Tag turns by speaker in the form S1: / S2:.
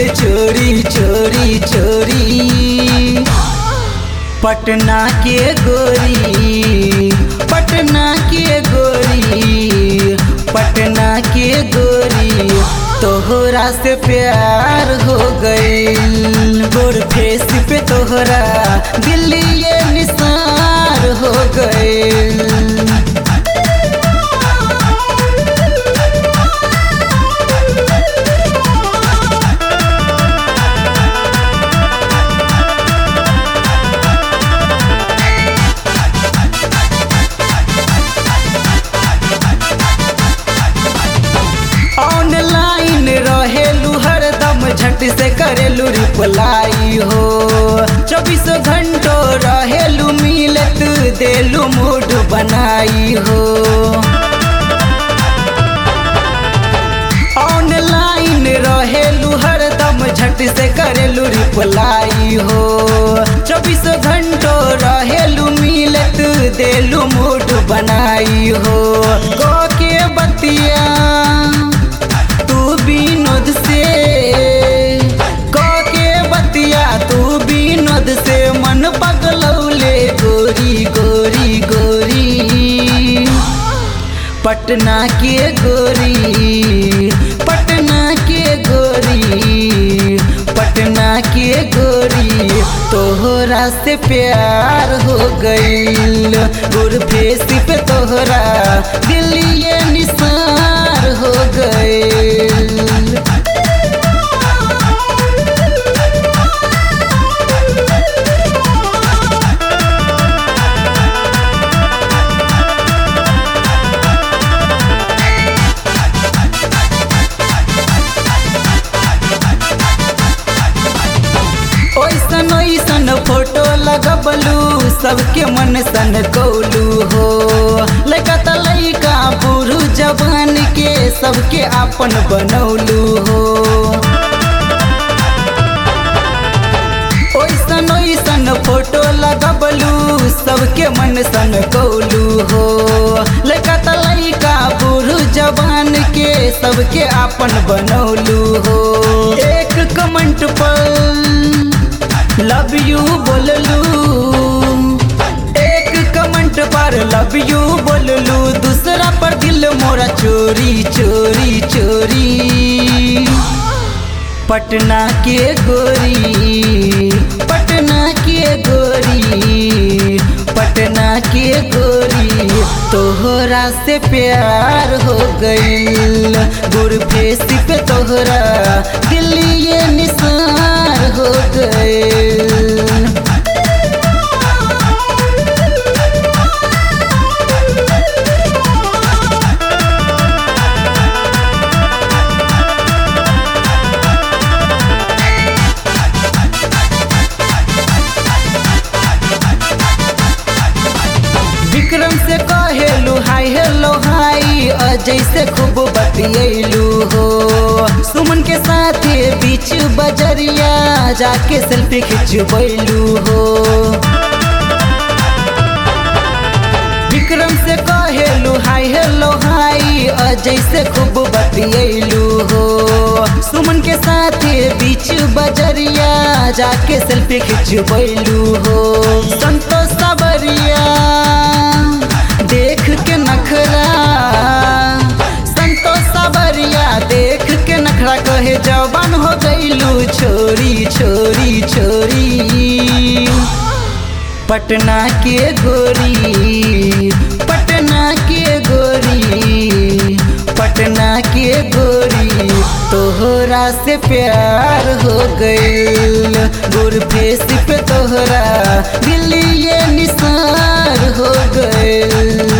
S1: दिल चोरी चोरी चोरी। पटना के गोरी, पटना के गोरी, पटना के गोरी, तोहरा से प्यार हो गइल। गोर फेस पे तोहरा दिल ये निसार हो गइल। ऑनलाइन रहेलू हरदम, झट से करेलू रिप्लाई हो। 24 घंटों रहेलू मिलत, देलू मूड बनाई हो। ऑनलाइन रहेलू हरदम, झट से करेलू रिप्लाई हो। 24 घंटों रहेलू मिलत, देलू मूड बनाई हो। गो के बतिया विनोद से, के बतिया तू विनोद से, मन पगलौले गोरी गोरी गोरी। पटना के गोरी, पटना के गोरी, पटना के गोरी, तोहरा से प्यार हो गइल। गोर फेस पे तोहरा दिल ये निसार हो गइल। ओइसन ओइसन फोटो लगबलू, सबके मन सन कौलू हो। लड़का त लड़का बूढ़ू जवान के, सबके आपन बनौलू हो। ओइसन ओइसन फोटो लगबलू, सबके मन सन कौलू हो। लड़का त लड़का बूढ़ू जवान के, सबके आपन बनौलू हो। एक कमेंट पर लव यू बोललू, एक कमेंट पर लव यू बोललू, दूसरा पर दिल मोरा चोरी चोरी चोरी। पटना के गोरी, पटना के गोरी, पटना के गोरी, तोहरा से प्यार हो गइल। गोर फेस पे तोहरा दिल ये निसार हो गइल। विक्रम से कहेलू हाय हेलो हाय, अजय से खूब बतियलू हो। सुमन के साथ बीच बजरिया जाके सेल्फी खिंचबैलू हो। विक्रम से कहेलू हाय हेलो हाय, अजय से खूब बतियलू हो। सुमन के साथ बीच बजरिया जाके सेल्फी खिंचबैलू हो। संतोष सावरिया देख के नखरा, संतोष सावरिया देख के नखरा, कहे जवान हो गइलू छोरी छोरी छोरी। पटना के गोरी, पटना के गोरी, पटना के गोरी, तोहरा से प्यार हो गइल। गोर फेस पे तोहरा दिल ये निसार हो गइल।